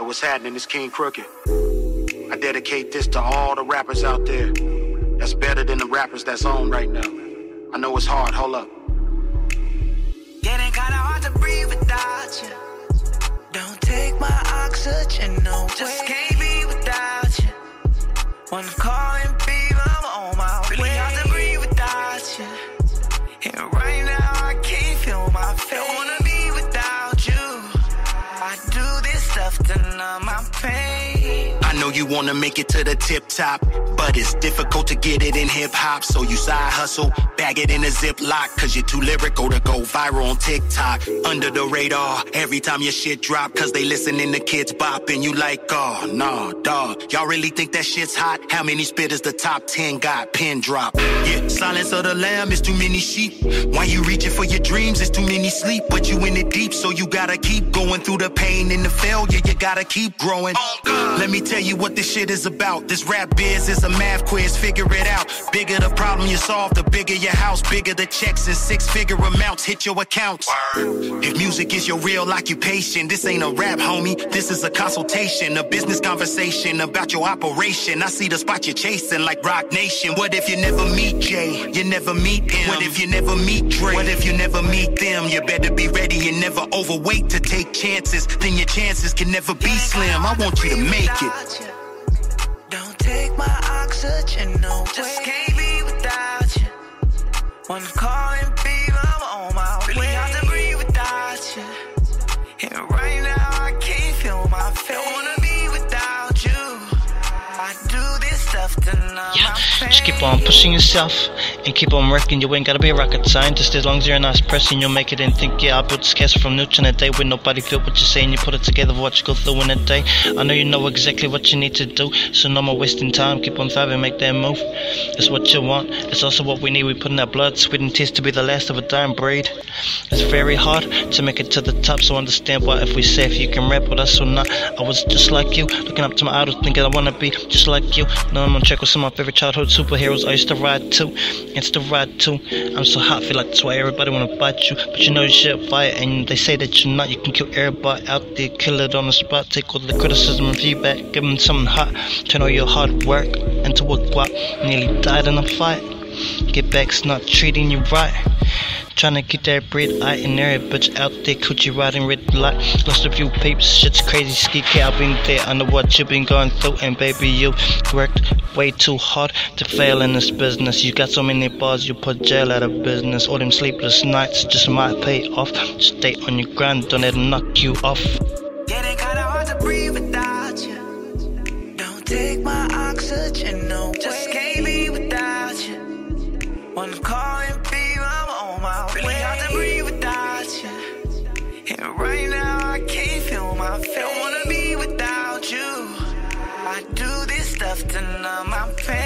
But what's happening is King Crooked. I dedicate this to all the rappers out there that's better than the rappers that's on right now. I know it's hard, hold up. Getting kinda hard to breathe without you. Don't take my oxygen, no way. Just can't be without you. Wanna call and be, I'm on my way. Really hard to breathe without you. And right now I can't feel my face. Don't wanna be without you. I do this stuff to numb my pain. I know you wanna make it to the tip top, but it's difficult to get it in hip hop. So you side hustle, bag it in a Ziploc, cause you're too lyrical to go viral on TikTok. Under the radar, every time your shit drop, cause they listening to kids bop, and you like, oh, nah, dawg. Y'all really think that shit's hot? How many spitters the top 10 got? Pin drop. Yeah, silence of the lamb is too many sheep. Why you reaching for your dreams? It's too many sleep, but you in it deep, so you gotta keep going through the pain and the failure. You gotta keep growing. Let me tell you what this shit is about. This rap biz is a math quiz, figure it out. Bigger the problem you solve, the bigger your house. Bigger the checks and six-figure amounts hit your accounts. If music is your real occupation, this ain't a rap, homie. This is a consultation, a business conversation about your operation. I see the spot you're chasing like Rock Nation. What if you never meet Jay? You never meet him. What if you never meet Dre? What if you never meet them? You better be ready and never overweight to take chances. Then your chances can never be slim. I want you to make it. Don't take my oxygen, no way. Just can't be without you. Wanna call and be, I'm on my way. Really hard to breathe without you. And right now I can't feel my face. Don't wanna be without you. I do this stuff to numb my pain. Just keep on pushing yourself and keep on working. You ain't gotta be a rocket scientist. As long as you're a nice person, you'll make it and think, yeah, I built this castle from Newton a day when nobody feel what you're saying. You put it together, what you go through in a day. I know you know exactly what you need to do, so no more wasting time. Keep on thriving, make that move. It's what you want, it's also what we need. We put in our blood, sweat and tears to be the last of a dying breed. It's very hard to make it to the top, so understand why if we say if you can rap with us or not. I was just like you, looking up to my idols, thinking I wanna be just like you. Now I'm on track with some of my favorite childhood superheroes I used to ride to. It's the ride too. I'm so hot, feel like that's why everybody wanna bite you. But you know you should fight, and they say that you're not. You can kill everybody out there, kill it on the spot. Take all the criticism and feedback, give them something hot. Turn all your hard work into a guap. Nearly died in a fight. Get back's not treating you right. Tryna get that bread out in there, bitch out there, coochie riding red light. Lost a few peeps, shit's crazy, ski I've been there, I know what you've been going through. And baby, you worked way too hard to fail in this business. You got so many bars, you put jail out of business. All them sleepless nights just might pay off. Just stay on your grind, don't let it knock you off. Getting kinda hard to breathe without you. Don't take my oxygen, no way. Just can't be without you. Wanna call and be, I'm on my way. Really hard to breathe without you. And right now I can't feel my face. Don't wanna be without you. I do this stuff to numb my pain.